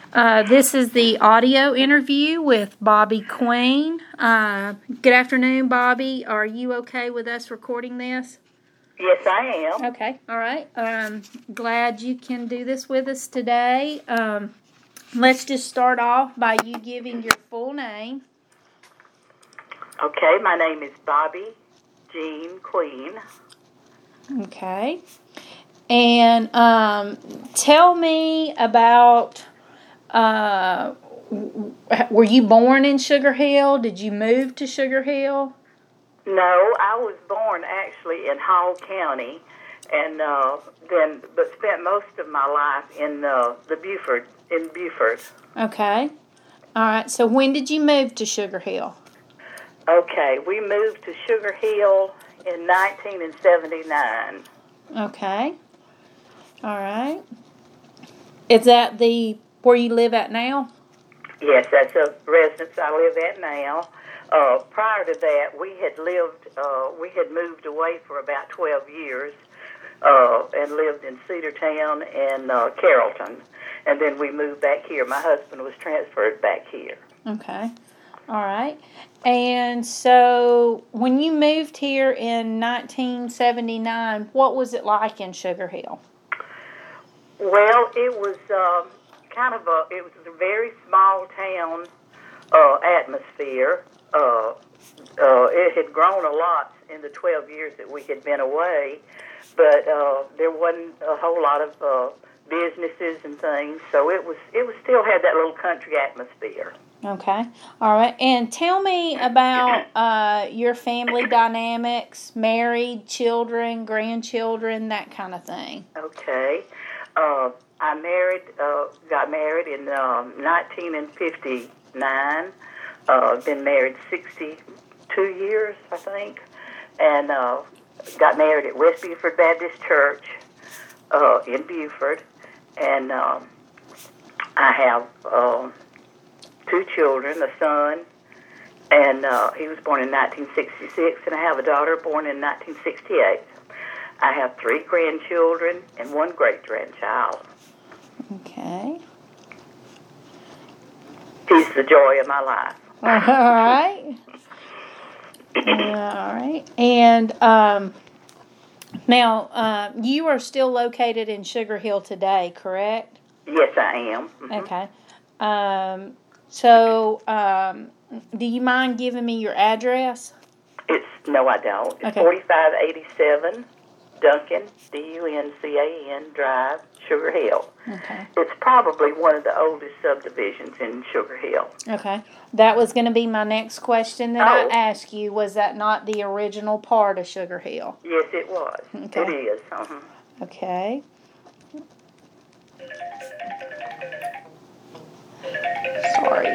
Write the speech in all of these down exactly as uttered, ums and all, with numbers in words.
Uh, this is the audio interview with Bobby Queen. Uh, good afternoon, Bobby. Are you okay with us recording this? Yes, I am. Okay, all right. Um, glad you can do this with us today. Um, let's just start off by you giving your full name. Okay, my name is Bobby Jean Queen. Okay. And um, tell me about, uh, were you born in Sugar Hill? Did you move to Sugar Hill? No, I was born actually in Hall County, and uh, then but spent most of my life in uh, the Buford in Buford. Okay. All right. So when did you move to Sugar Hill? Okay, we moved to Sugar Hill in nineteen seventy-nine. Okay. All right. Is that the where you live at now? Yes, that's a residence I live at now. Uh, prior to that, we had lived, uh, we had moved away for about twelve years uh, and lived in Cedartown and uh, Carrollton. And then we moved back here. My husband was transferred back here. Okay. All right. And so when you moved here in nineteen seventy-nine, what was it like in Sugar Hill? Well, it was um, kind of a, it was a very small town uh, atmosphere. Uh, uh, it had grown a lot in the twelve years that we had been away, but uh, there wasn't a whole lot of uh, businesses and things, so it was it was still had that little country atmosphere. Okay. All right. And tell me about uh, your family dynamics, married, children, grandchildren, that kind of thing. Okay. Uh, I married, uh, got married in um, nineteen fifty-nine. Uh, been married sixty-two years, I think, and uh, got married at West Buford Baptist Church uh, in Buford, and um, I have uh, two children, a son, and uh, he was born in nineteen sixty-six, and I have a daughter born in nineteen sixty-eight. I have three grandchildren and one great-grandchild. Okay. He's the joy of my life. All right. All right. And um, now, uh, you are still located in Sugar Hill today, correct? Yes, I am. Mm-hmm. Okay. Um, so, um, do you mind giving me your address? It's no, I don't. It's Okay. forty-five eighty-seven Duncan, D U N C A N Drive, Sugar Hill. Okay. It's probably one of the oldest subdivisions in Sugar Hill. Okay. That was going to be my next question that Oh. I asked you. Was that not the original part of Sugar Hill? Yes, it was. Okay. It is. Uh-huh. Okay. Sorry.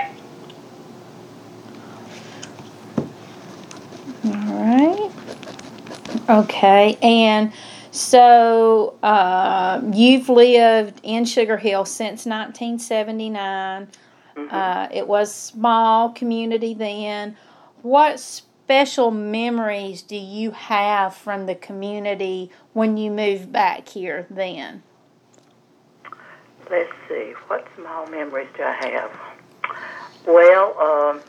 All right. Okay. And so uh, you've lived in Sugar Hill since nineteen seventy-nine. Mm-hmm. Uh, it was small community then. What special memories do you have from the community when you moved back here then? Let's see. What small memories do I have? Well, um,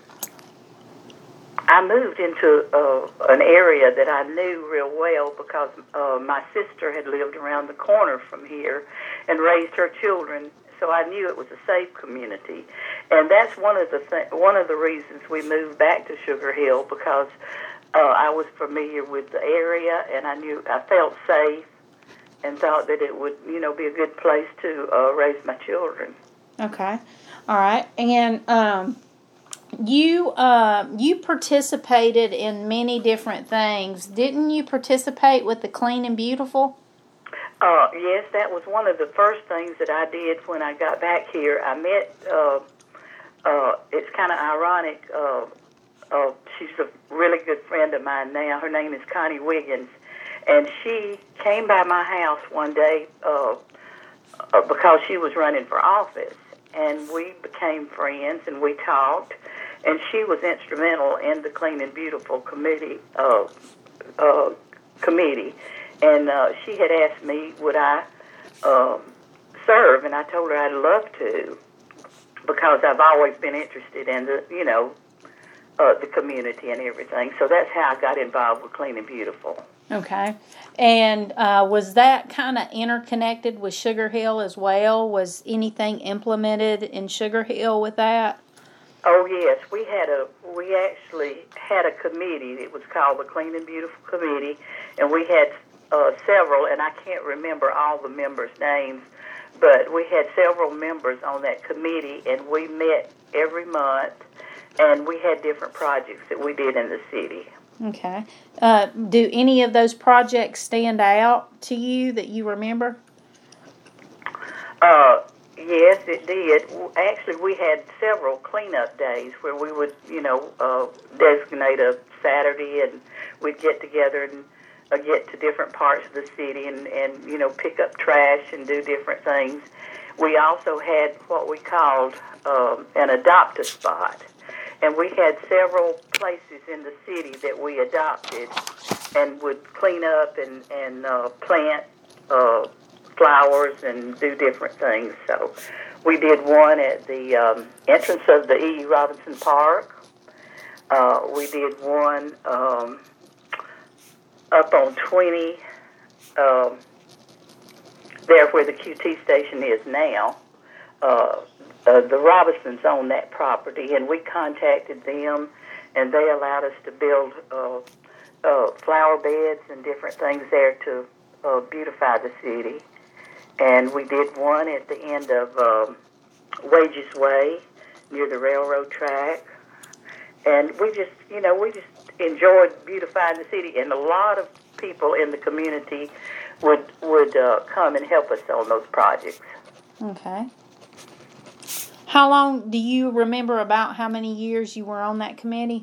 I moved into uh, an area that I knew real well because uh, my sister had lived around the corner from here and raised her children, so I knew it was a safe community. And that's one of the th- one of the reasons we moved back to Sugar Hill, because uh, I was familiar with the area and I knew I felt safe and thought that it would, you know, be a good place to uh, raise my children. Okay. All right. And um, you uh, you participated in many different things. Didn't you participate with the Clean and Beautiful? Uh, yes, that was one of the first things that I did when I got back here. I met, uh, uh, it's kind of ironic, uh, uh, she's a really good friend of mine now. Her name is Connie Wiggins. And she came by my house one day uh, uh, because she was running for office. And we became friends and we talked. And she was instrumental in the Clean and Beautiful committee. Uh, uh, committee. And uh, she had asked me, would I uh, serve? And I told her I'd love to. because I've always been interested in the, you know, uh, the community and everything. So that's how I got involved with Clean and Beautiful. Okay. And uh, was that kind of interconnected with Sugar Hill as well? Was anything implemented in Sugar Hill with that? Oh yes, we had a we actually had a committee. It was called the Clean and Beautiful Committee, and we had uh, several, and I can't remember all the members' names, but we had several members on that committee, and we met every month, and we had different projects that we did in the city. Okay. Uh, do any of those projects stand out to you that you remember? Uh, yes, it did. Actually, we had several cleanup days where we would, you know, uh, designate a Saturday, and we'd get together and uh, get to different parts of the city and, and, you know, pick up trash and do different things. We also had what we called um, an adopt-a spot. And we had several places in the city that we adopted and would clean up and, and uh, plant uh, flowers and do different things. So we did one at the um, entrance of the E E. Robinson Park. Uh, we did one um, up on twenty, um, there where the Q T station is now. Uh, Uh, the Robinsons own that property, and we contacted them, and they allowed us to build uh, uh, flower beds and different things there to uh, beautify the city. And we did one at the end of um, Wages Way, near the railroad track. And we just, you know, we just enjoyed beautifying the city, and a lot of people in the community would would uh, come and help us on those projects. Okay. How long do you remember about how many years you were on that committee?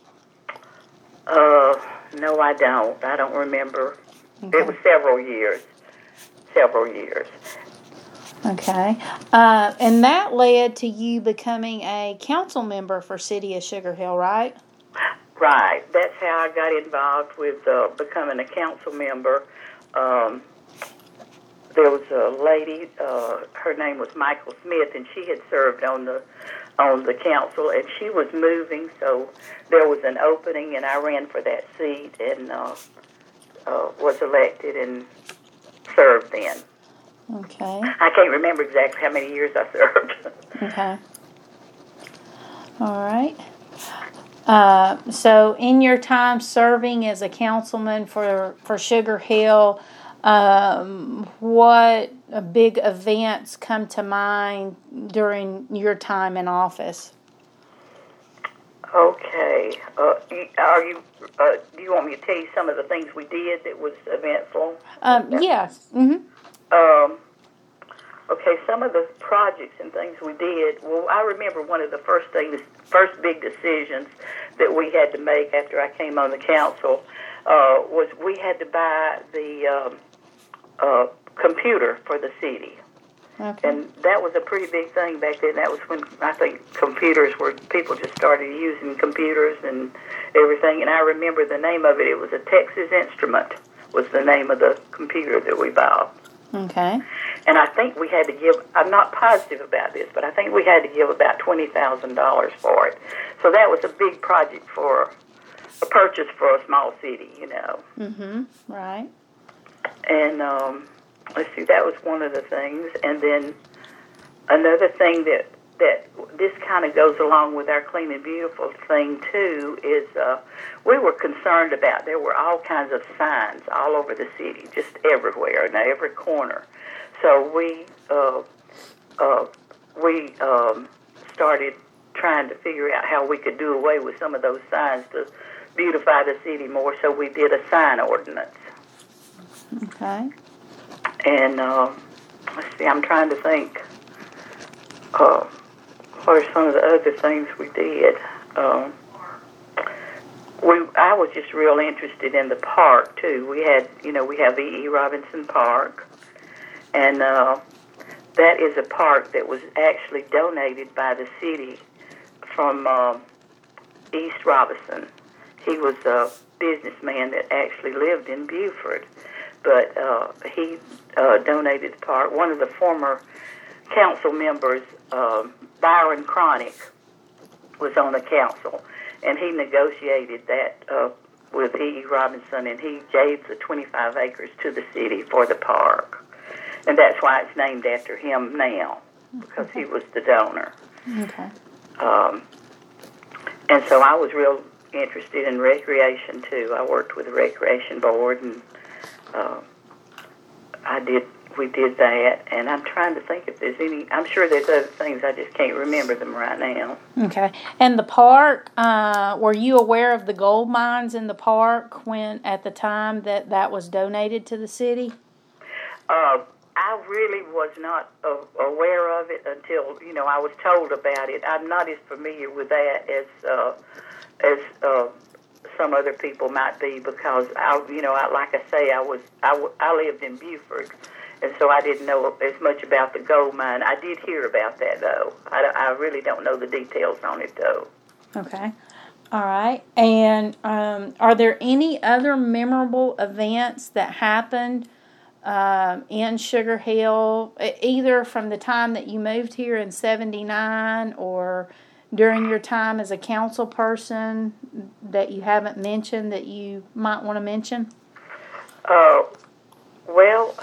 Uh, no, I don't. I don't remember. Okay. It was several years. Several years. Okay. Uh, and that led to you becoming a council member for City of Sugar Hill, right? Right. That's how I got involved with uh, becoming a council member. Um, There was a lady, uh, her name was Michael Smith, and she had served on the on the council, and she was moving, so there was an opening, and I ran for that seat and uh, uh, was elected and served then. Okay. I can't remember exactly how many years I served. Okay. All right. Uh, so in your time serving as a councilman for, for Sugar Hill, Um, what big events come to mind during your time in office? Okay. Uh, are you? Uh, do you want me to tell you some of the things we did that was eventful? Um, yes. Mm-hmm. Um. Okay. Some of the projects and things we did. Well, I remember one of the first things, first big decisions that we had to make after I came on the council uh, was we had to buy the um, Uh, computer for the city. Okay. And that was a pretty big thing back then. That was when I think computers were, people just started using computers and everything. And I remember the name of it. It was a Texas Instrument was the name of the computer that we bought. Okay. And I think we had to give, I'm not positive about this, but I think we had to give about twenty thousand dollars for it. So that was a big project for a purchase for a small city, you know. Mm-hmm. Right. And um, let's see, that was one of the things. And then another thing that, that this kind of goes along with our Clean and Beautiful thing, too, is uh, we were concerned about, there were all kinds of signs all over the city, just everywhere, in every corner. So we, uh, uh, we um, started trying to figure out how we could do away with some of those signs to beautify the city more, so we did a sign ordinance. Okay. And uh, let's see, I'm trying to think. Uh, what are some of the other things we did? Um, we, I was just real interested in the park too. We had, you know, we have E E. Robinson Park, and uh, that is a park that was actually donated by the city from uh, East Robinson. He was a businessman that actually lived in Beaufort. But uh, he uh, donated the park. One of the former council members, uh, Byron Cronick was on the council, and he negotiated that uh, with E E. Robinson, and he gave the twenty-five acres to the city for the park. And that's why it's named after him now, because he was the donor. Okay. Um, and so I was real interested in recreation, too. I worked with the Recreation Board, and uh, I did. we did that. And I'm trying to think if there's any, I'm sure there's other things, I just can't remember them right now. Okay. And the park, uh, were you aware of the gold mines in the park when, at the time that that was donated to the city? Uh, I really was not uh, aware of it until, you know, I was told about it. I'm not as familiar with that as uh, as uh, some other people might be, because I, you know, I, like I say, I was I, I lived in Buford, and so I didn't know as much about the gold mine. I did hear about that though. I, I really don't know the details on it though. Okay. All right. And um, are there any other memorable events that happened Um, in Sugar Hill, either from the time that you moved here in seventy-nine or during your time as a council person that you haven't mentioned that you might want to mention? Uh, well,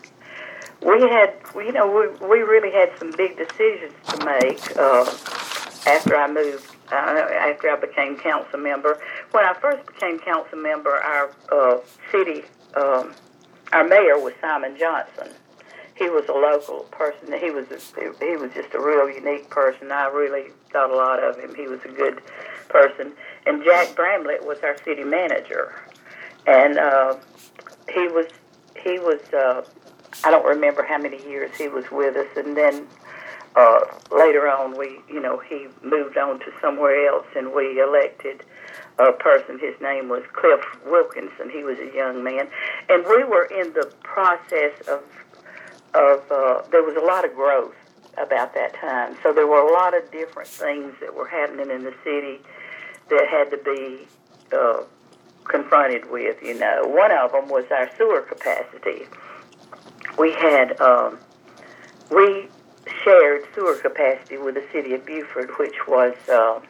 we had, you know, we, we really had some big decisions to make uh, after I moved, uh, after I became council member. When I first became council member, our uh, city um, Our mayor was Simon Johnson. He was a local person. He was a, he was just a real unique person. I really thought a lot of him. He was a good person. And Jack Bramlett was our city manager, and uh, he was he was uh, I don't remember how many years he was with us. And then uh, later on, we you know he moved on to somewhere else, and we elected a person. His name was Cliff Wilkinson. He was a young man, and we were in the process of of uh, there was a lot of growth about that time. So there were a lot of different things that were happening in the city that had to be uh, confronted with. You know, one of them was our sewer capacity. We had um, we shared sewer capacity with the city of Buford, which was. Uh,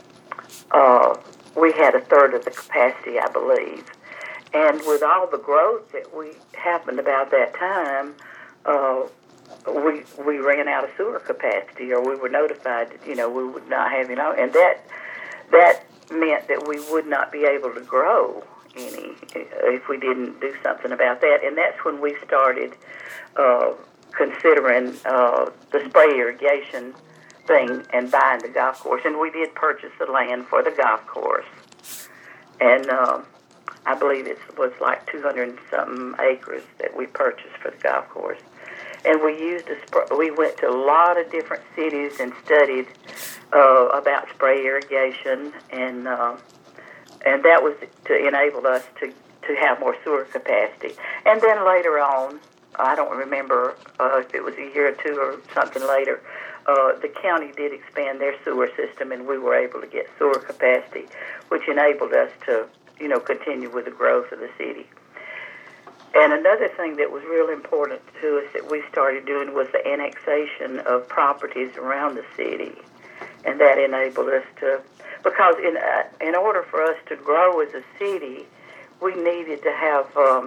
uh, We had a third of the capacity, I believe. And with all the growth that we happened about that time, uh, we we ran out of sewer capacity, or we were notified that, you know, we would not have, you know, and that that meant that we would not be able to grow any if we didn't do something about that. And that's when we started uh, considering uh, the spray irrigation thing and buying the golf course, and we did purchase the land for the golf course, and um, I believe it was like two hundred and something acres that we purchased for the golf course, and we used a sp- we went to a lot of different cities and studied uh, about spray irrigation, and uh, and that was to enable us to to have more sewer capacity. And then later on, I don't remember uh, if it was a year or two or something later. Uh, the county did expand their sewer system, and we were able to get sewer capacity, which enabled us to, you know, continue with the growth of the city. And another thing that was real important to us that we started doing was the annexation of properties around the city, and that enabled us to, because in uh, in order for us to grow as a city, we needed to have um,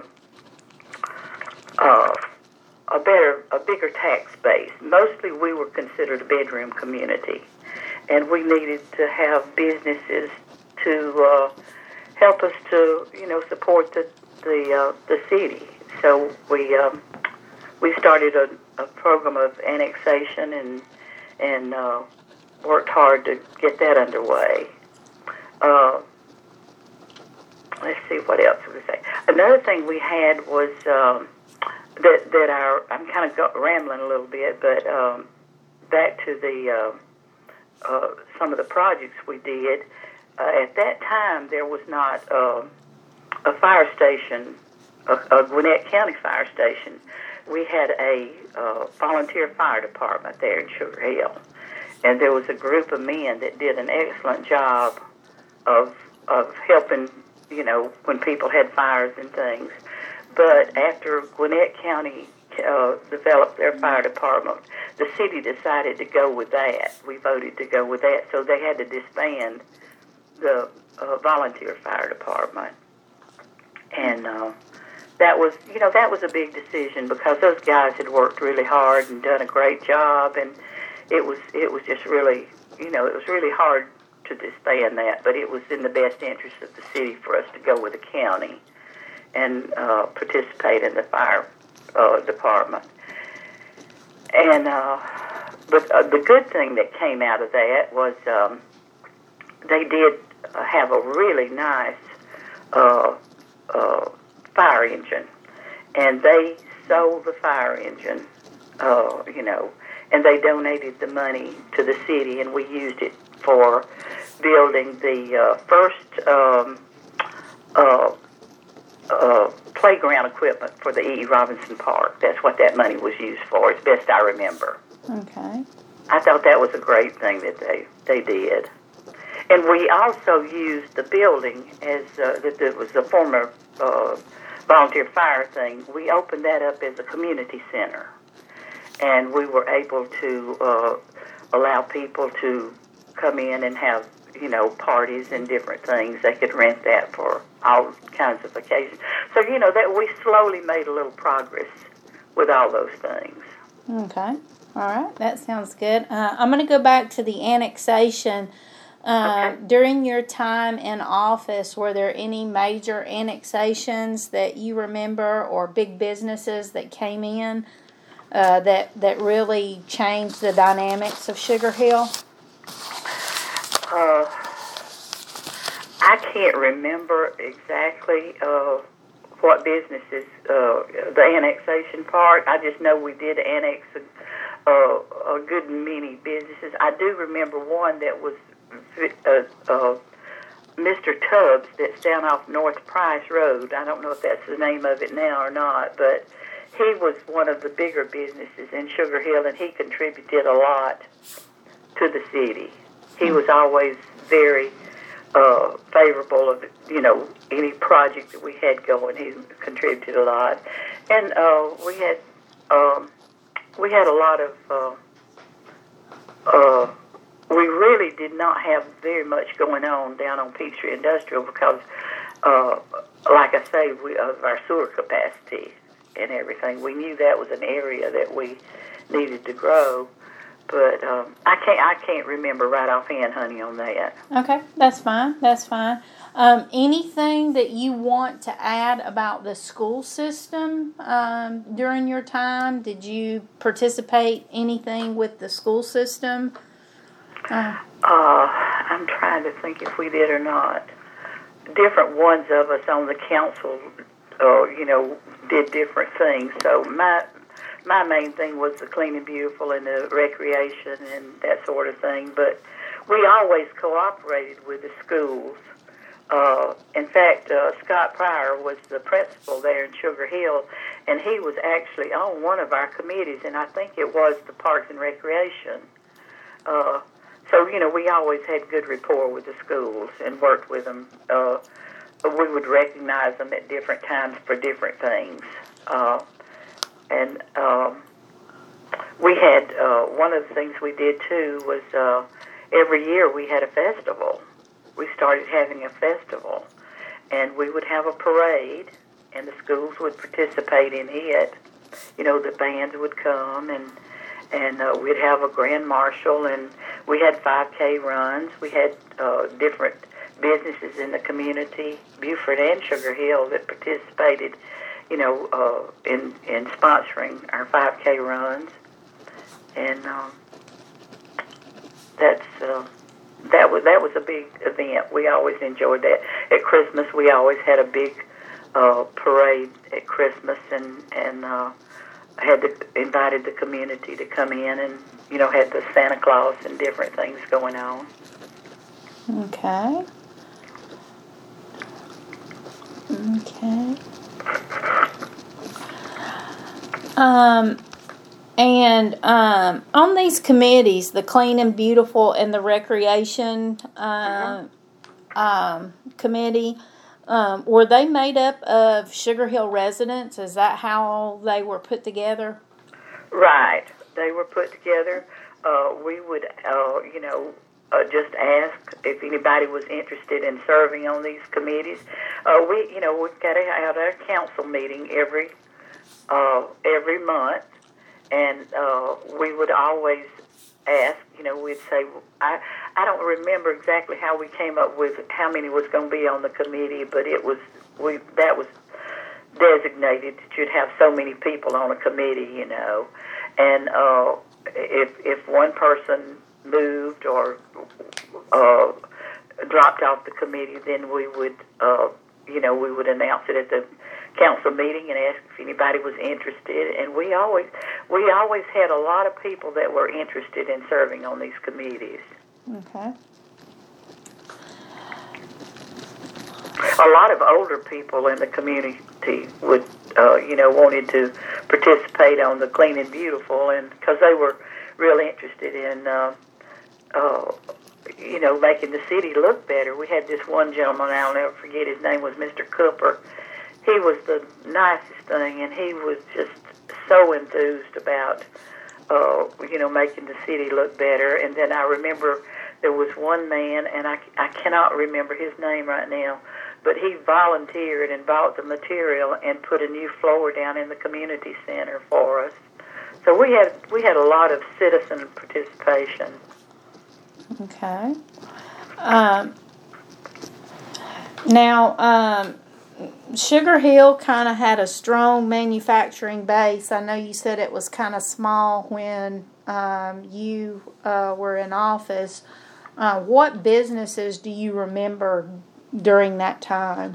uh, a better, a bigger tax base. Mostly we were considered a bedroom community, and we needed to have businesses to uh, help us to, you know, support the the, uh, the city. So we um, we started a, a program of annexation and and uh, worked hard to get that underway. Uh, let's see, what else would we say? Another thing we had was. Um, That, that our, I'm kind of go, rambling a little bit, but um, back to the uh, uh, some of the projects we did. Uh, at that time, there was not uh, a fire station, a, a Gwinnett County fire station. We had a uh, volunteer fire department there in Sugar Hill, and there was a group of men that did an excellent job of of helping, you know, when people had fires and things. But after Gwinnett County uh, develop their fire department. The city decided to go with that. We voted to go with that, so they had to disband the uh, volunteer fire department. And uh, that was, you know, that was a big decision because those guys had worked really hard and done a great job, and it was it was just really, you know, it was really hard to disband that, but it was in the best interest of the city for us to go with the county and uh, participate in the fire uh, department. And uh, but uh, the good thing that came out of that was um, they did have a really nice uh, uh, fire engine, and they sold the fire engine, uh, you know, and they donated the money to the city, and we used it for building the uh, first um, uh, uh, playground equipment for the E E. Robinson Park. That's what that money was used for, as best I remember. Okay. I thought that was a great thing that they, they did. And we also used the building as, uh, that, that was the former uh, volunteer fire thing. We opened that up as a community center. And we were able to uh, allow people to come in and have, you know, parties and different things. They could rent that for all kinds of occasions. So, you know, that we slowly made a little progress with all those things. Okay. All right. That sounds good. Uh, I'm going to go back to the annexation. Uh, Okay. During your time in office, were there any major annexations that you remember or big businesses that came in uh, that, that really changed the dynamics of Sugar Hill? Uh, I can't remember exactly uh, what businesses, uh, the annexation part. I just know we did annex a, a, a good many businesses. I do remember one that was uh, uh, Mister Tubbs that's down off North Price Road. I don't know if that's the name of it now or not, but he was one of the bigger businesses in Sugar Hill, and he contributed a lot to the city. He was always very uh, favorable of, you know, any project that we had going. He contributed a lot, and uh, we had um, we had a lot of. Uh, uh, we really did not have very much going on down on Peachtree Industrial because, uh, like I say, we of our sewer capacity and everything. We knew that was an area that we needed to grow. But um, I can't I can't remember right offhand, honey, on that. Okay, that's fine. That's fine. Um, anything that you want to add about the school system um, during your time? Did you participate anything with the school system? Uh, uh, I'm trying to think if we did or not. Different ones of us on the council, uh, you know, did different things. So my My main thing was the clean and beautiful and the recreation and that sort of thing. But we always cooperated with the schools. Uh, in fact, uh, Scott Pryor was the principal there in Sugar Hill, and he was actually on one of our committees, and I think it was the Parks and Recreation. Uh, so, you know, we always had good rapport with the schools and worked with them. Uh, we would recognize them at different times for different things. Uh, And um, we had, uh, one of the things we did, too, was uh, every year we had a festival. We started having a festival. And we would have a parade, and the schools would participate in it. You know, the bands would come, and, and uh, we'd have a grand marshal, and we had five K runs. We had uh, different businesses in the community, Beaufort and Sugar Hill, that participated you know, uh, in in sponsoring our five K runs, and um, that's uh, that was that was a big event. We always enjoyed that. At Christmas, we always had a big uh, parade at Christmas, and and uh, had to, invited the community to come in, and you know, had the Santa Claus and different things going on. Okay. Okay. Um, and um, on these committees, the Clean and Beautiful and the Recreation uh, mm-hmm. um, Committee, Um, were they made up of Sugar Hill residents? Is that how they were put together? Right. They were put together. Uh, we would, uh, you know, uh, just ask if anybody was interested in serving on these committees. Uh, we, you know, we've got to have our council meeting every uh, every month, and uh, we would always ask. You know, we'd say, I I don't remember exactly how we came up with how many was going to be on the committee, but it was we that was designated that you'd have so many people on a committee, you know, and uh, if if one person moved or uh, dropped off the committee, then we would, uh, you know, we would announce it at the council meeting and ask if anybody was interested. And we always we always had a lot of people that were interested in serving on these committees. Okay. A lot of older people in the community would, uh, you know, wanted to participate on the Clean and Beautiful, and because they were really interested in, uh, uh, you know, making the city look better. We had this one gentleman, I'll never forget, his name was Mister Cooper. He was the nicest thing, and he was just so enthused about, uh, you know, making the city look better. And then I remember there was one man, and I, I cannot remember his name right now, but he volunteered and bought the material and put a new floor down in the community center for us. So we had we had a lot of citizen participation. Okay. Um, now, um, Sugar Hill kind of had a strong manufacturing base. I know you said it was kind of small when um, you uh, were in office. Uh, what businesses do you remember during that time?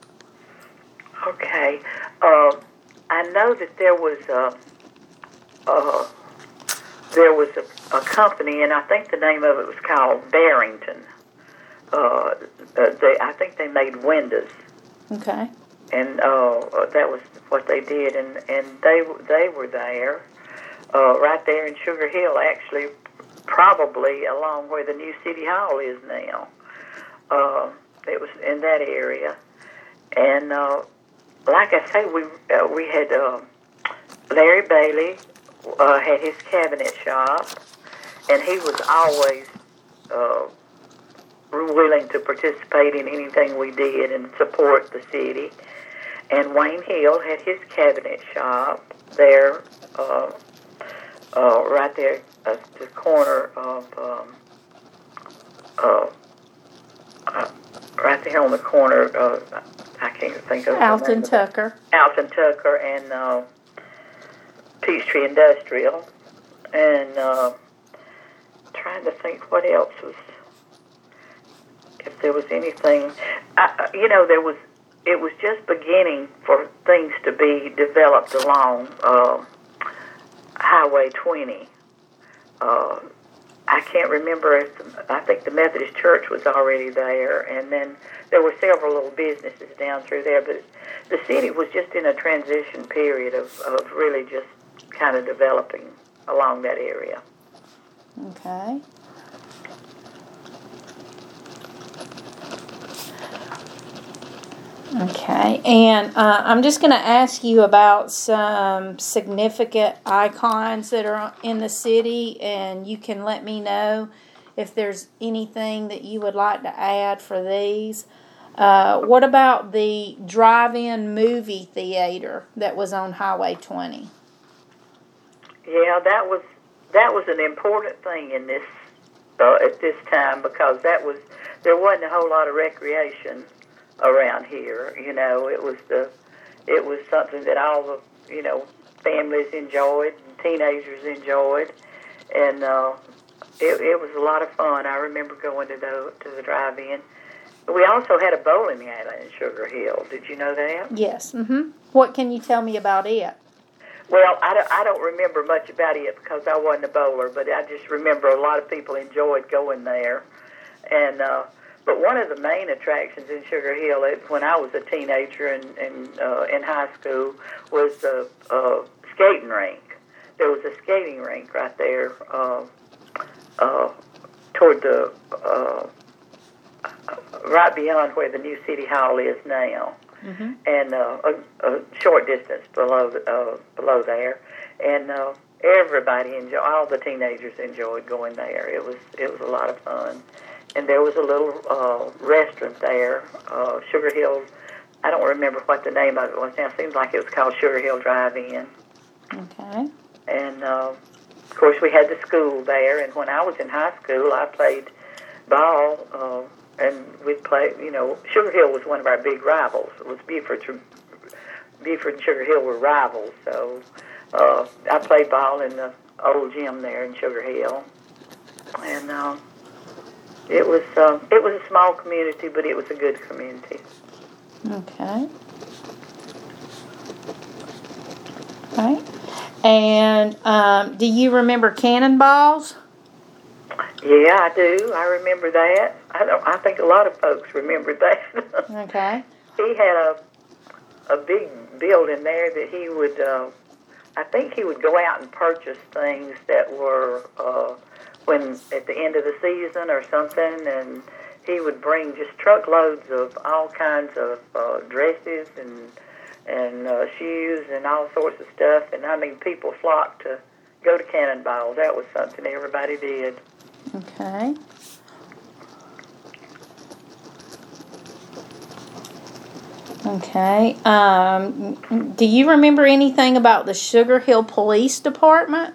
Okay. Uh, I know that there was a, uh, there was a, a company, and I think the name of it was called Barrington. Uh, they, I think they made windows. Okay. And uh, that was what they did, and, and they they were there, uh, right there in Sugar Hill, actually, probably along where the new City Hall is now. Uh, it was in that area, and uh, like I say, we uh, we had uh, Larry Bailey uh, had his cabinet shop, and he was always uh, willing to participate in anything we did and support the city. And Wayne Hill had his cabinet shop there, uh, uh, right there at the corner of, um, uh, uh, right there on the corner of, I can't think of Alton Tucker. Alton Tucker and uh, Peachtree Industrial. And uh, trying to think what else was, if there was anything, I, you know, there was, it was just beginning for things to be developed along uh, Highway twenty. Uh, I can't remember if, the, I think the Methodist Church was already there, and then there were several little businesses down through there, but the city was just in a transition period of, of really just kind of developing along that area. Okay. Okay, and uh, I'm just going to ask you about some significant icons that are in the city, and you can let me know if there's anything that you would like to add for these. Uh, what about the drive-in movie theater that was on Highway twenty? Yeah, that was that was an important thing in this uh, at this time, because that was there wasn't a whole lot of recreation around here. You know, it was the it was something that all the you know families enjoyed and teenagers enjoyed, and uh, it, it was a lot of fun. I remember going to the to the drive-in. We also had a bowling alley in Sugar Hill. Did you know that? Yes. Mm-hmm. What can you tell me about it? Well, I don't, I don't remember much about it because I wasn't a bowler, but I just remember a lot of people enjoyed going there. And uh, but one of the main attractions in Sugar Hill, when I was a teenager and, and uh, in high school, was the uh, skating rink. There was a skating rink right there uh, uh, toward the uh, right beyond where the new city hall is now, Mm-hmm. and uh, a, a short distance below uh, below there, and uh, everybody enjoyed. All the teenagers enjoyed going there. It was it was a lot of fun, and there was a little uh, restaurant there, uh, Sugar Hill. I don't remember what the name of it was now. It seems like it was called Sugar Hill Drive-In. Okay. And uh, of course, we had the school there. And when I was in high school, I played ball. Uh, And we'd play, you know, Sugar Hill was one of our big rivals. It was Buford. Buford and Sugar Hill were rivals. So uh, I played ball in the old gym there in Sugar Hill, and uh, it was uh, it was a small community, but it was a good community. Okay. Right. And um, do you remember cannonballs? Yeah, I do. I remember that. I don't. I think a lot of folks remember that. Okay. He had a a big building there that he would. Uh, I think he would go out and purchase things that were uh, when at the end of the season or something, and he would bring just truckloads of all kinds of uh, dresses and and uh, shoes and all sorts of stuff. And I mean, people flocked to go to Cannonballs. That was something everybody did. Okay. Okay. Um, do you remember anything about the Sugar Hill Police Department?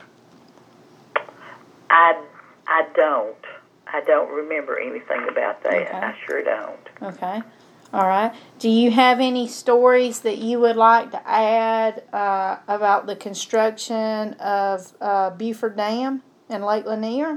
I, I don't. I don't remember anything about that. Okay. I sure don't. Okay. All right. Do you have any stories that you would like to add uh, about the construction of uh, Buford Dam in Lake Lanier?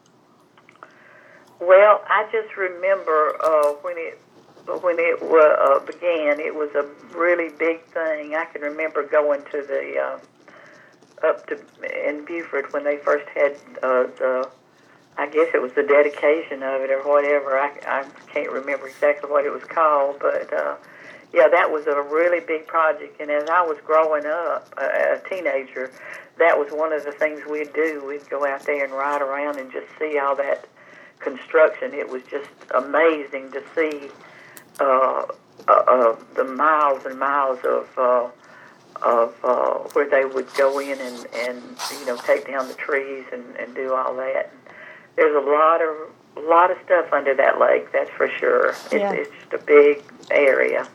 Well, I just remember uh, when it when it uh, began, it was a really big thing. I can remember going to the uh, up to in Buford when they first had uh, the. I guess it was the dedication of it or whatever. I, I can't remember exactly what it was called, but uh, yeah, that was a really big project. And as I was growing up, uh, a teenager, that was one of the things we'd do. We'd go out there and ride around and just see all that construction. It was just amazing to see uh, uh, uh, the miles and miles of uh, of uh, where they would go in and, and you know take down the trees and, and do all that. There's a lot of a lot of stuff under that lake, that's for sure. It's, Yeah. it's just a big area.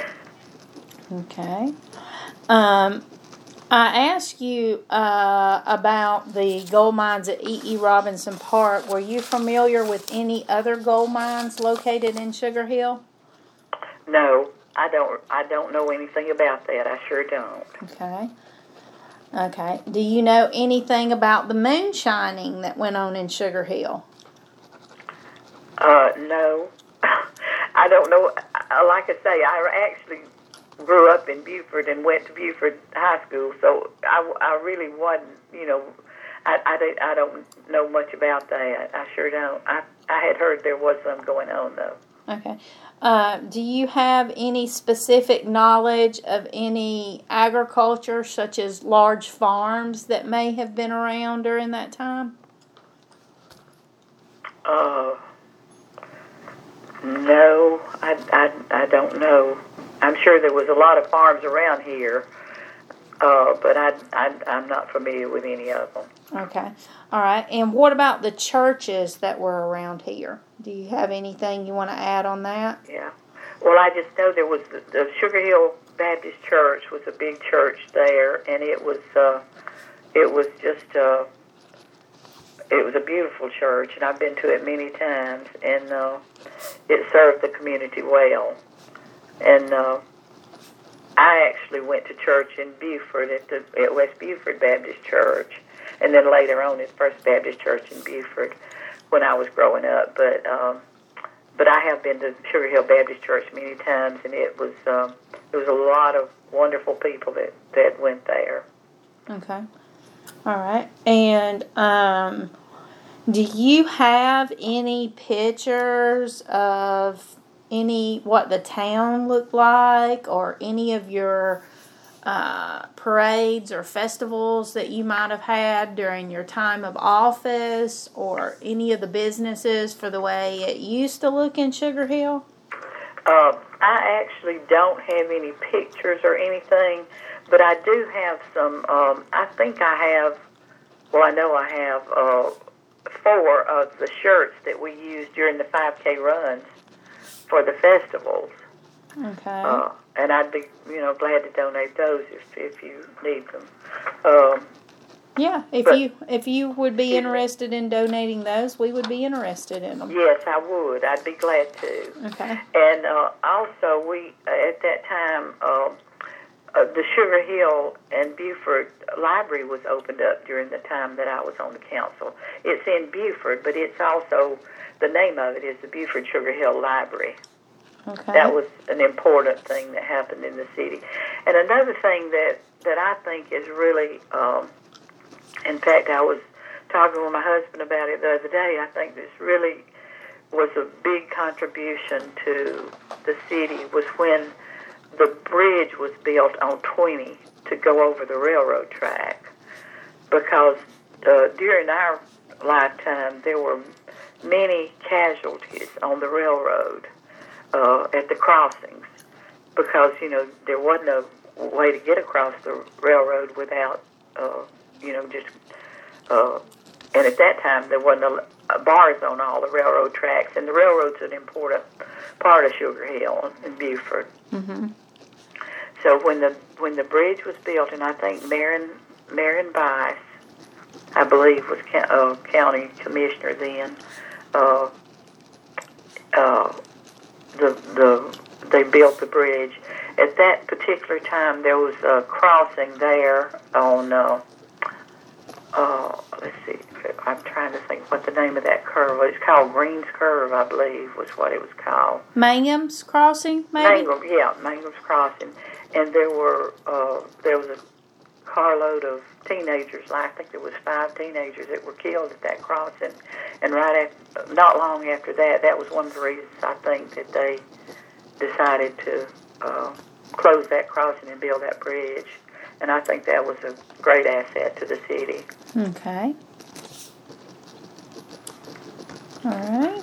Okay. Um, I asked you uh, about the gold mines at E E. Robinson Park. Were you familiar with any other gold mines located in Sugar Hill? No, I don't. I don't know anything about that. I sure don't. Okay. Okay. Do you know anything about the moonshining that went on in Sugar Hill? Uh, no, I don't know. I- Like I say, I actually grew up in Buford and went to Buford High School, so I, I really wasn't, you know, I, I, don't- I don't know much about that. I sure don't. I, I had heard there was some going on, though. Okay. Uh, do you have any specific knowledge of any agriculture, such as large farms, that may have been around during that time? Uh, no, I, I, I don't know. I'm sure there was a lot of farms around here, uh, but I, I, I'm not familiar with any of them. Okay. All right. And what about the churches that were around here? Do you have anything you want to add on that? Yeah. Well, I just know there was the, the Sugar Hill Baptist Church was a big church there, and it was uh, it was just uh, it was a beautiful church, and I've been to it many times, and uh, it served the community well. And uh, I actually went to church in Buford at the at West Buford Baptist Church, and then later on at First Baptist Church in Buford when I was growing up. But um, but I have been to Sugar Hill Baptist Church many times, and it was um, there was a lot of wonderful people that, that went there. Okay. All right. And um, do you have any pictures of any what the town looked like, or any of your uh, parades or festivals that you might have had during your time of office, or any of the businesses for the way it used to look in Sugar Hill? Uh, I actually don't have any pictures or anything, but I do have some. Um, I think I have, well, I know I have uh, four of the shirts that we used during the five K runs for the festivals. Okay. Uh, and I'd be, you know, glad to donate those if if you need them. Um, yeah, if but, you if you would be interested in donating those, we would be interested in them. Yes, I would. I'd be glad to. Okay. And uh, also, we uh, at that time, uh, uh, the Sugar Hill and Buford Library was opened up during the time that I was on the council. It's in Buford, but it's also, the name of it is the Buford Sugar Hill Library. Okay. That was an important thing that happened in the city. And another thing that, that I think is really, um, in fact, I was talking with my husband about it the other day, I think this really was a big contribution to the city, was when the bridge was built on twenty to go over the railroad track. Because uh, during our lifetime, there were many casualties on the railroad. Uh, at the crossings, because, you know, there wasn't a way to get across the railroad without, uh, you know, just, uh, and at that time there wasn't a, a bars on all the railroad tracks, and the railroad's an important part of Sugar Hill and Buford. Mm-hmm. So when the when the bridge was built, and I think Marion, Marion Bice, I believe, was uh, county commissioner then, uh, uh, The, the they built the bridge. At that particular time, there was a crossing there on, uh, uh, let's see, I'm trying to think what the name of that curve was. It's called Green's Curve, I believe, was what it was called. Mangum's Crossing, maybe? Mangum, yeah, Mangum's Crossing. And there were, uh, there was a carload of teenagers, I think there was five teenagers that were killed at that crossing. And right after, not long after that, that was one of the reasons I think that they decided to uh, close that crossing and build that bridge. And I think that was a great asset to the city. Okay. All right.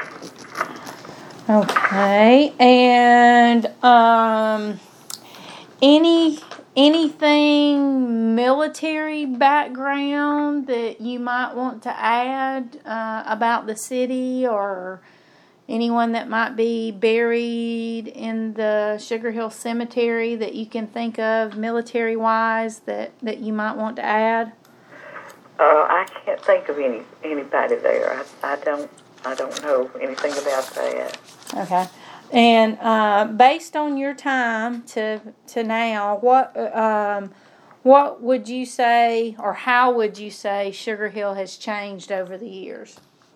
Okay. And um, any anything military background that you might want to add uh, about the city, or anyone that might be buried in the Sugar Hill Cemetery that you can think of military-wise that, that you might want to add? Uh, I can't think of any anybody there. I, I don't I don't know anything about that. Okay. And uh, based on your time to to now, what um, what would you say, or how would you say Sugar Hill has changed over the years?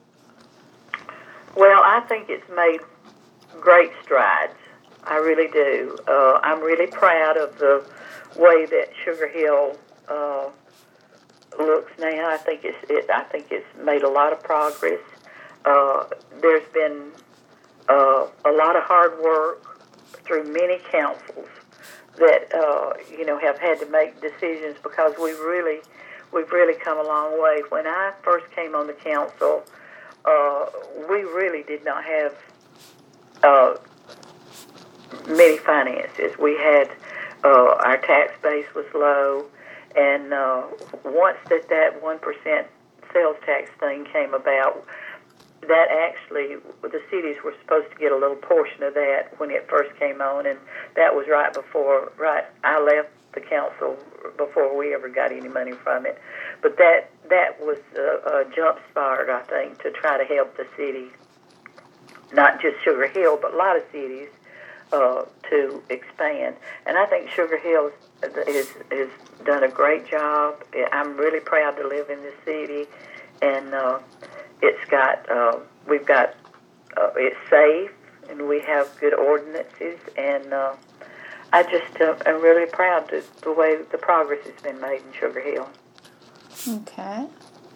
Well, I think it's made great strides. I really do. Uh, I'm really proud of the way that Sugar Hill uh, looks now. I think it's it. I think it's made a lot of progress. Uh, there's been uh, a lot of hard work through many councils that uh, you know have had to make decisions, because we really we've really come a long way. When I first came on the council, uh, we really did not have uh, many finances. We had uh, our tax base was low, and uh, once that that one percent sales tax thing came about, that actually, the cities were supposed to get a little portion of that when it first came on, and that was right before, right, I left the council before we ever got any money from it. But that that was a, a jump start, I think, to try to help the city, not just Sugar Hill, but a lot of cities, uh, to expand. And I think Sugar Hill is has done a great job. I'm really proud to live in this city, and uh, it's got, uh, we've got, uh, it's safe, and we have good ordinances, and uh, I just uh, am really proud of the way the progress has been made in Sugar Hill. Okay.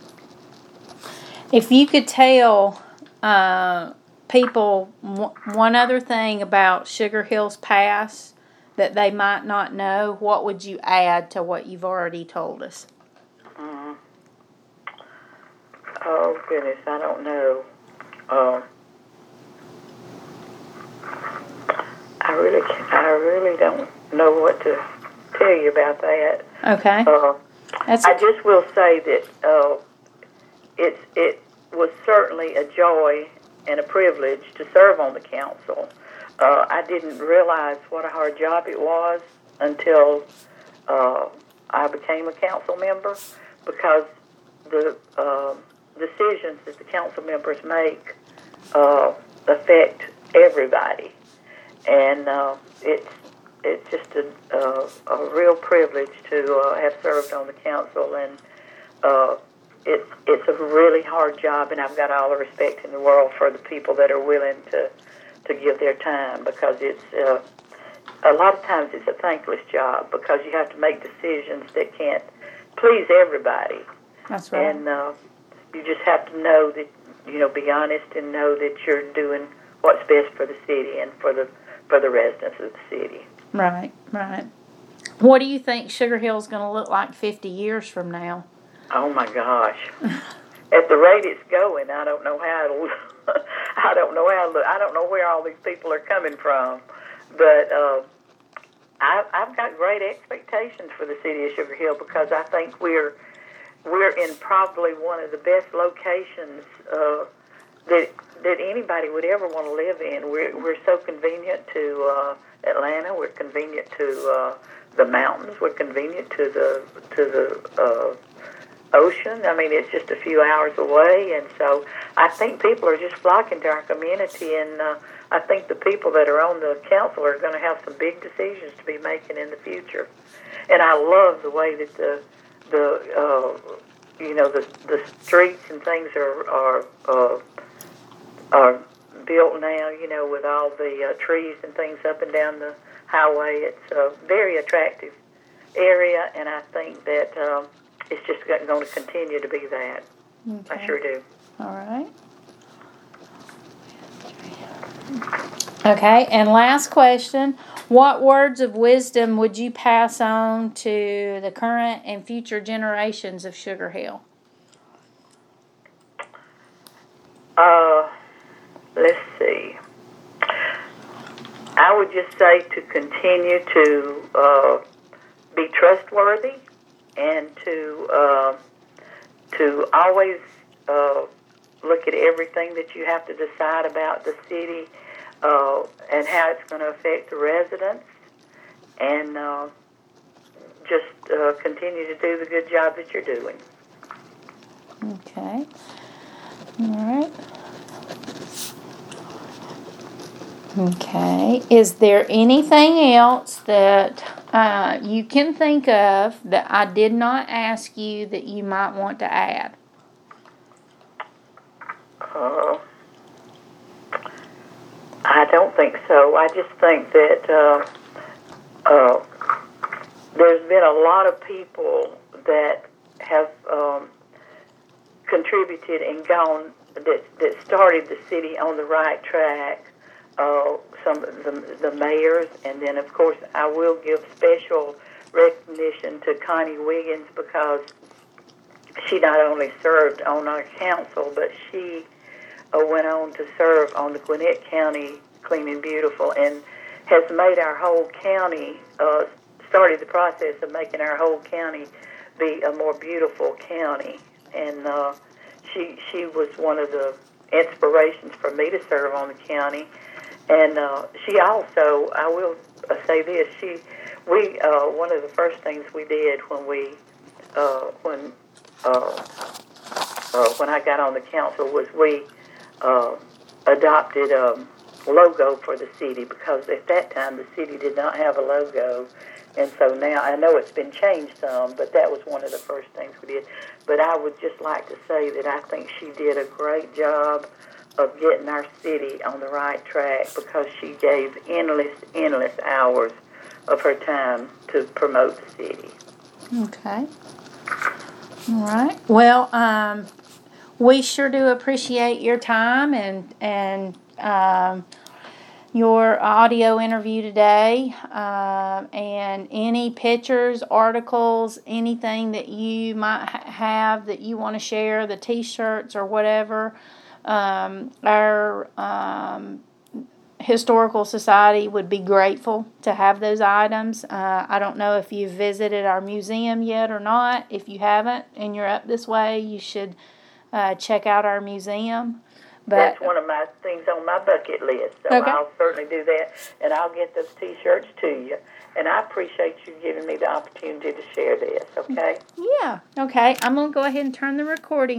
If you could tell uh, people w- one other thing about Sugar Hill's past that they might not know, what would you add to what you've already told us? Mm. Oh, goodness, I don't know. Uh, I really, can't, I really don't know what to tell you about that. Okay. Uh, That's I just will say that uh, it's it was certainly a joy and a privilege to serve on the council. Uh, I didn't realize what a hard job it was until uh, I became a council member, because the uh, decisions that the council members make uh, affect everybody, and uh, it's it's just a, uh, a real privilege to uh, have served on the council, and uh, it's it's a really hard job, and I've got all the respect in the world for the people that are willing to to give their time, because it's uh, a lot of times it's a thankless job, because you have to make decisions that can't please everybody. That's right. And uh, you just have to know that, you know, be honest and know that you're doing what's best for the city and for the for the residents of the city. Right, right. What do you think Sugar Hill's going to look like fifty years from now? Oh my gosh! At the rate it's going, I don't know how it'll. I don't know how. I don't know where all these people are coming from, but uh, I, I've got great expectations for the city of Sugar Hill, because I think we're we're in probably one of the best locations uh, that that anybody would ever want to live in. We're we're so convenient to uh, Atlanta. We're convenient to uh, the mountains. We're convenient to the to the uh, ocean. I mean, it's just a few hours away, and so I think people are just flocking to our community, and uh, I think the people that are on the council are going to have some big decisions to be making in the future. And I love the way that the the uh, you know the the streets and things are are uh, are built now. You know, with all the uh, trees and things up and down the highway, it's a very attractive area, and I think that um, it's just going to continue to be that. Okay. I sure do. All right. Okay, and last question. What words of wisdom would you pass on to the current and future generations of Sugar Hill? Uh, let's see. I would just say to continue to uh, be trustworthy, and to uh, to always uh, look at everything that you have to decide about the city uh, and how it's going to affect the residents, and uh, just uh, continue to do the good job that you're doing. Okay. All right. Okay. Is there anything else that uh, you can think of that I did not ask you that you might want to add? Uh, I don't think so. I just think that uh, uh, there's been a lot of people that have um, contributed and gone, that, that started the city on the right track. Uh, some of the, the mayors, and then, of course, I will give special recognition to Connie Wiggins, because she not only served on our council, but she uh, went on to serve on the Gwinnett County Clean and Beautiful, and has made our whole county, uh, started the process of making our whole county be a more beautiful county. And uh, she she was one of the inspirations for me to serve on the county. And uh, she also, I will uh, say this, she, we, uh, one of the first things we did when we, uh, when, uh, uh, when I got on the council was we uh, adopted a logo for the city, because at that time the city did not have a logo. And so now, I know it's been changed some, but that was one of the first things we did. But I would just like to say that I think she did a great job of getting our city on the right track, because she gave endless, endless hours of her time to promote the city. Okay. All right. Well, um, we sure do appreciate your time and and um, your audio interview today, um, and any pictures, articles, anything that you might ha- have that you want to share, the T-shirts or whatever. Um, our um, Historical Society would be grateful to have those items. Uh, I don't know if you've visited our museum yet or not. If you haven't and you're up this way, you should uh, check out our museum. But, That's one of my things on my bucket list, so okay. I'll certainly do that, and I'll get those T-shirts to you. And I appreciate you giving me the opportunity to share this, okay? Yeah, okay. I'm going to go ahead and turn the recording